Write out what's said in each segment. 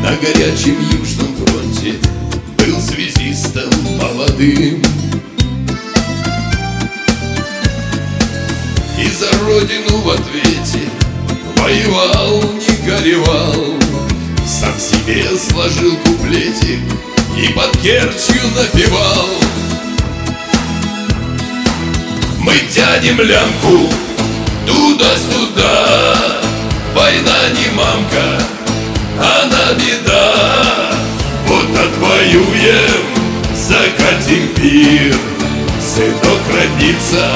На горячем южном фронте был связистом молодым, и за родину в ответе воевал, не горевал. Сам себе сложил куплетик и под Керчью напевал. Мы тянем лямку туда-сюда, война не мамка, она беда. Вот отвоюем, закатим пир, сынок родится,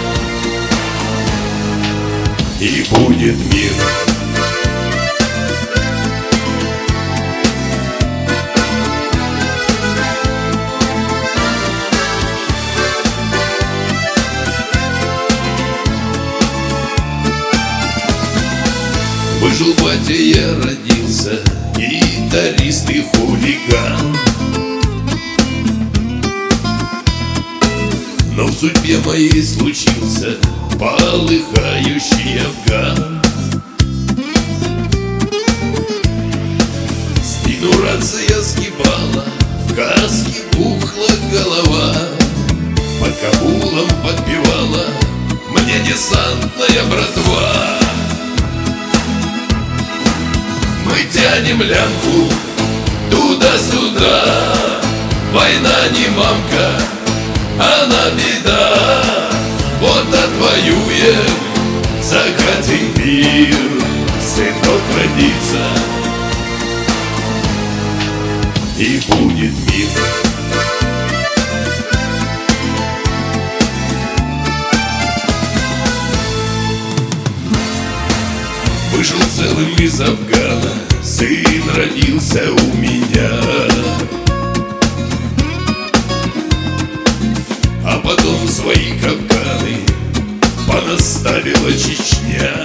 и будет мир. Выжил батя, я родился, гитарист и хулиган. Но в судьбе моей случился полыхающий Афган. Спину рация сгибала, в каске пухла голова, под Кабулом подпевала мне десантная братва. Мы тянем лямку туда-сюда, война не мамка, она беда. Вот отвоюем, закатим пир, сынок родится, и будет мир. Вышел целым из Афгана, сын родился у меня. А потом свои капканы понаставила Чечня.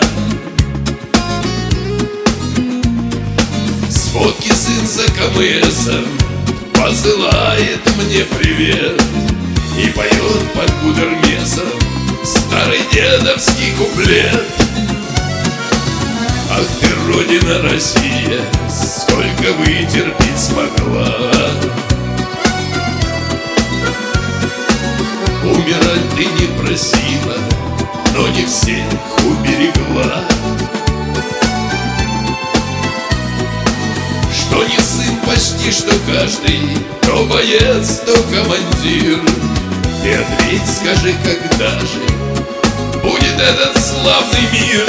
С фотки сын за КМСом посылает мне привет и поет под гудермесом старый дедовский куплет. Ах ты, Родина Россия, сколько вытерпеть смогла. Умирать ты не просила, но не всех уберегла. Что не сын почти что каждый, то боец, то командир. Ты ответь, скажи, когда же будет этот славный мир?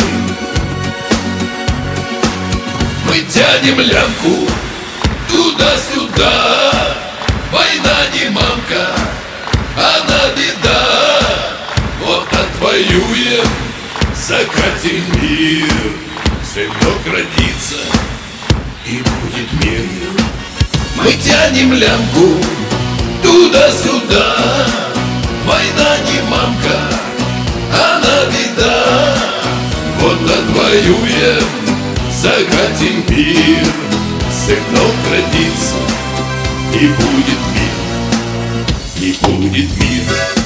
Мы тянем лямку туда-сюда, война не мамка, она беда. Вот отвоюем, закатим мир, сынок родится, и будет мир. Мы тянем лямку туда-сюда, война не мамка, она беда. Вот отвоюем, закатим пир, сынок родится, и будет мир, и будет мир.